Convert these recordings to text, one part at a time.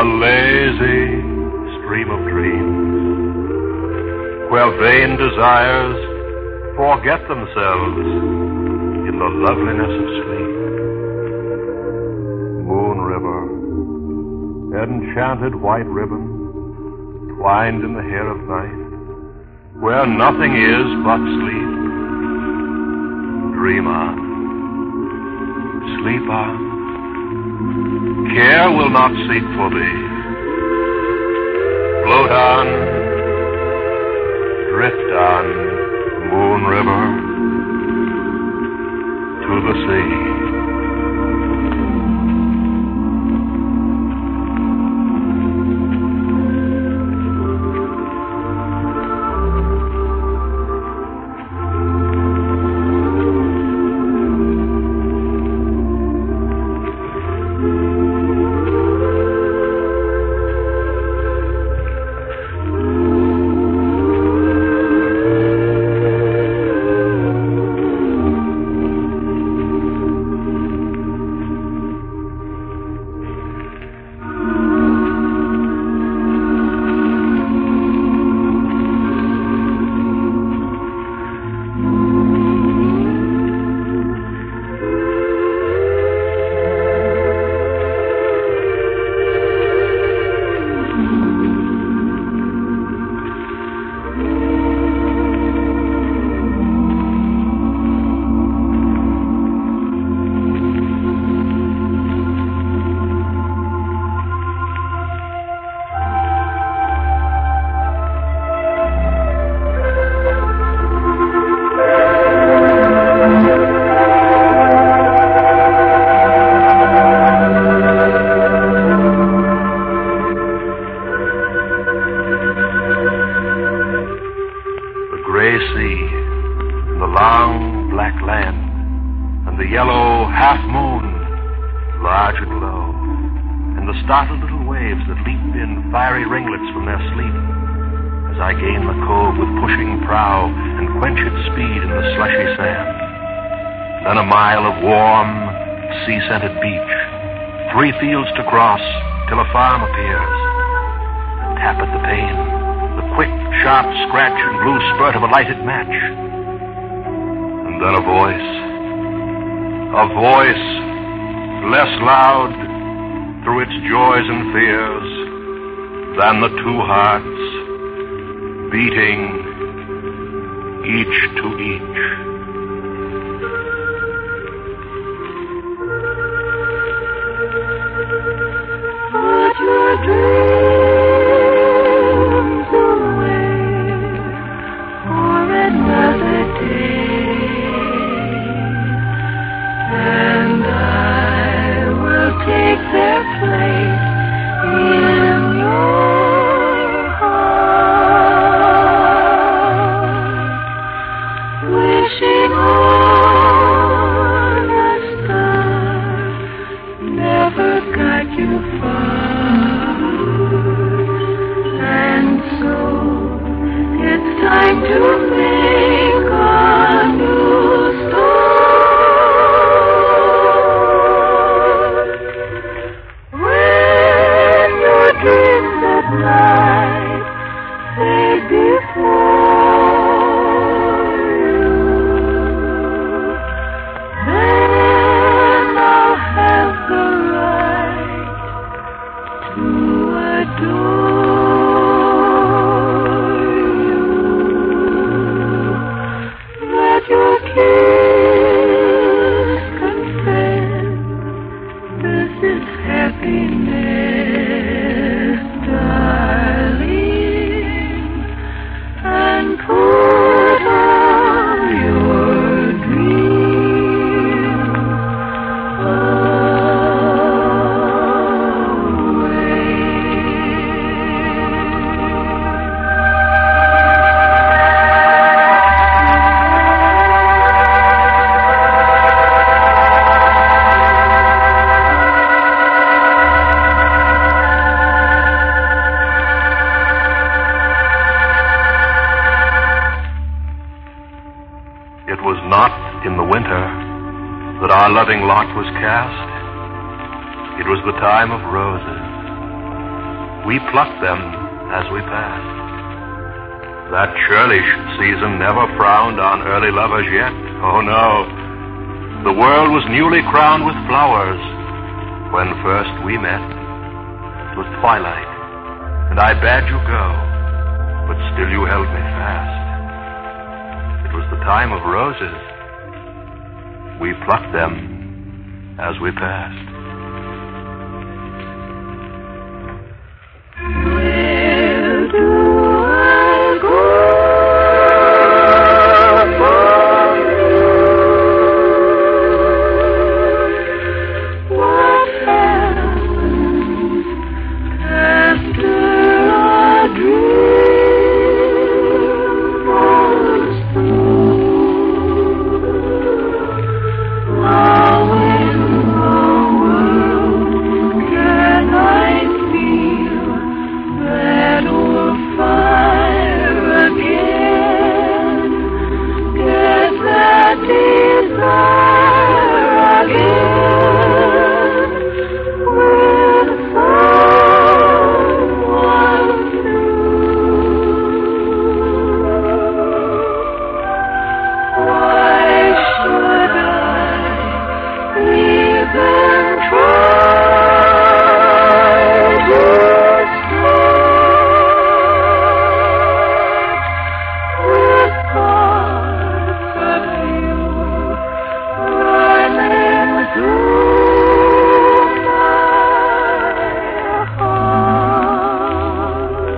lazy stream of dreams, where vain desires forget themselves in the loveliness of sleep. Moon River, enchanted white ribbon, twined in the hair of night, where nothing is but sleep. Dream on, sleep on. Care will not seek for thee. Float on, drift on, Moon River, to the sea. Sea-scented beach, 3 fields to cross till a farm appears. A tap at the pane, the quick, sharp scratch and blue spurt of a lighted match. And then a voice less loud through its joys and fears than the 2 hearts beating each to each. Your dreams away for another day, and I will take their place in your heart, wishing on a star never got you far. Time to make a new start. When your dreams at night fade before you, then I'll have the right to adore. Your kiss confess this is happiness, darling, and put all your dreams In the winter that our loving lot was cast. It was the time of roses, we plucked them as we passed. That churlish season never frowned on early lovers yet. Oh, no. The world was newly crowned with flowers when first we met. It was twilight, and I bade you go, but still you held me fast. It was the time of roses. We plucked them as we passed. Where do I go from you? What happens after a dream was through? How in the world can I feel that old fire again? Get that desire again with someone new. Why should I even try to start with thoughts of you running through my heart?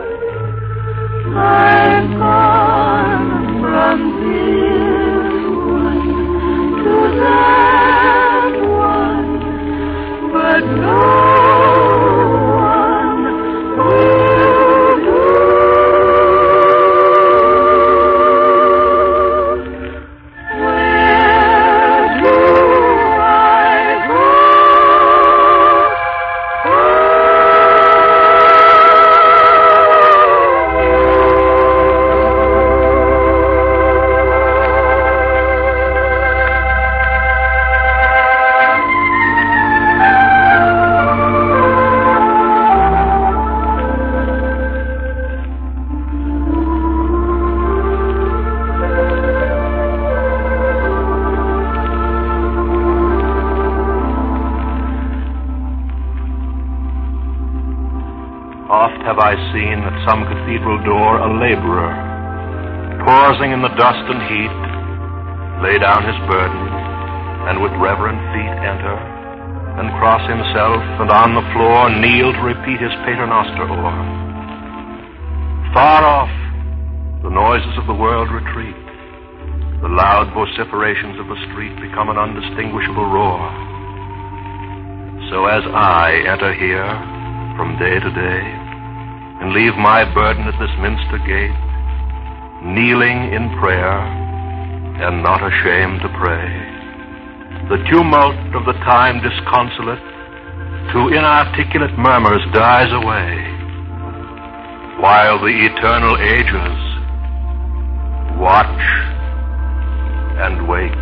I've gone from this one to that one, but no one will do. Where do I go Oft have I seen at some cathedral door a laborer, pausing in the dust and heat, lay down his burden, and with reverent feet enter, and cross himself, and on the floor kneel to repeat his paternoster o'er. Far off, the noises of the world retreat. The loud vociferations of the street become an undistinguishable roar. So as I enter here from day to day, and leave my burden at this minster gate, kneeling in prayer, and not ashamed to pray, the tumult of the time disconsolate to inarticulate murmurs dies away, while the eternal ages watch and wait.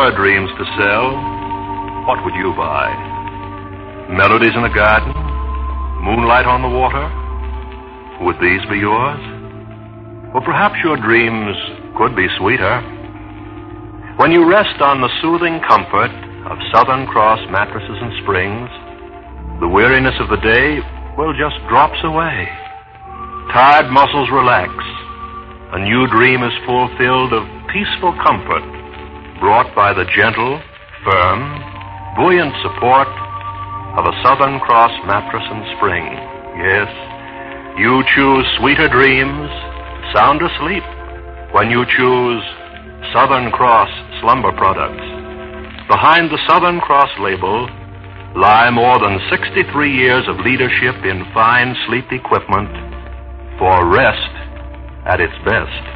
were dreams to sell, what would you buy? Melodies in the garden? Moonlight on the water? Would these be yours? Or perhaps your dreams could be sweeter. When you rest on the soothing comfort of Southern Cross mattresses and springs, the weariness of the day, just drops away. Tired muscles relax. A new dream is fulfilled of peaceful comfort brought by the gentle, firm, buoyant support of a Southern Cross mattress and spring. Yes, you choose sweeter dreams, sounder sleep, when you choose Southern Cross slumber products. Behind the Southern Cross label lie more than 63 years of leadership in fine sleep equipment for rest at its best.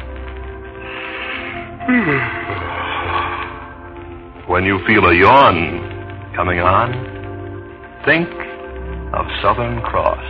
When you feel a yawn coming on, think of Southern Cross.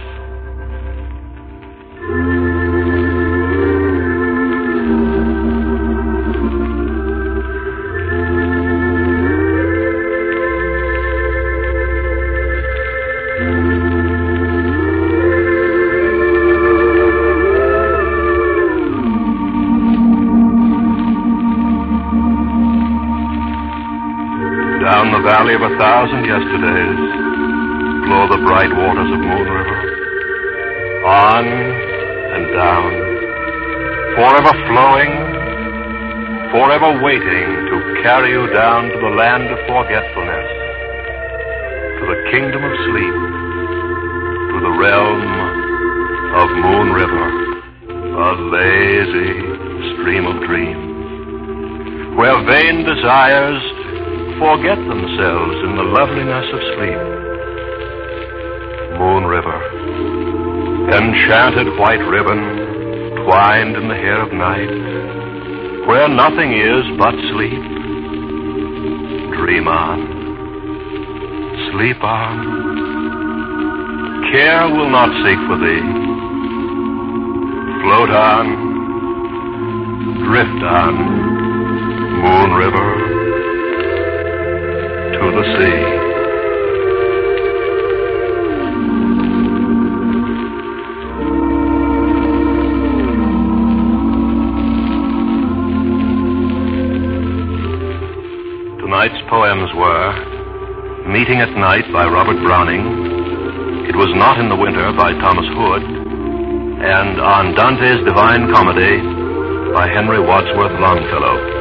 Down the valley of 1,000 yesterdays flow the bright waters of Moon River. On and down, forever flowing, forever waiting to carry you down to the land of forgetfulness, to the kingdom of sleep, to the realm of Moon River, a lazy stream of dreams, where vain desires forget themselves in the loveliness of sleep. Moon River, enchanted white ribbon twined in the hair of night, where nothing is but sleep. Dream on, sleep on. Care will not seek for thee. Float on, drift on, Moon River, to the sea. Tonight's poems were Meeting at Night by Robert Browning, It Was Not in the Winter by Thomas Hood, and On Dante's Divine Comedy by Henry Wadsworth Longfellow.